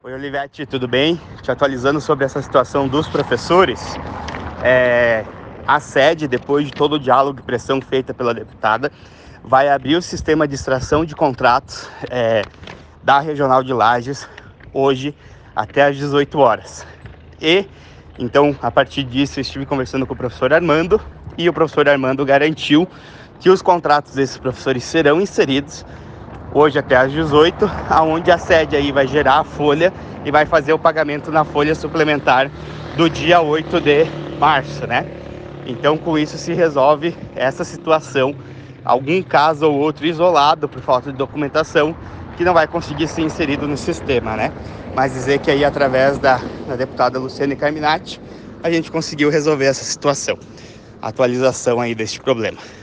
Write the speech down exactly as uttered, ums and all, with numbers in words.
Oi, Olivete, tudo bem? Te atualizando sobre essa situação dos professores. É, a sede, depois de todo o diálogo e pressão feita pela deputada, vai abrir o sistema de extração de contratos é, da Regional de Lages hoje até às dezoito horas. E, então, a partir disso, eu estive conversando com o professor Armando e o professor Armando garantiu que os contratos desses professores serão inseridos hoje até às dezoito, aonde a sede aí vai gerar a folha e vai fazer o pagamento na folha suplementar do dia oito de março, né? Então, com isso se resolve essa situação. Algum caso ou outro isolado por falta de documentação que não vai conseguir ser inserido no sistema, né? Mas dizer que aí, através da, da deputada Luciane Carminati, a gente conseguiu resolver essa situação. Atualização aí deste problema.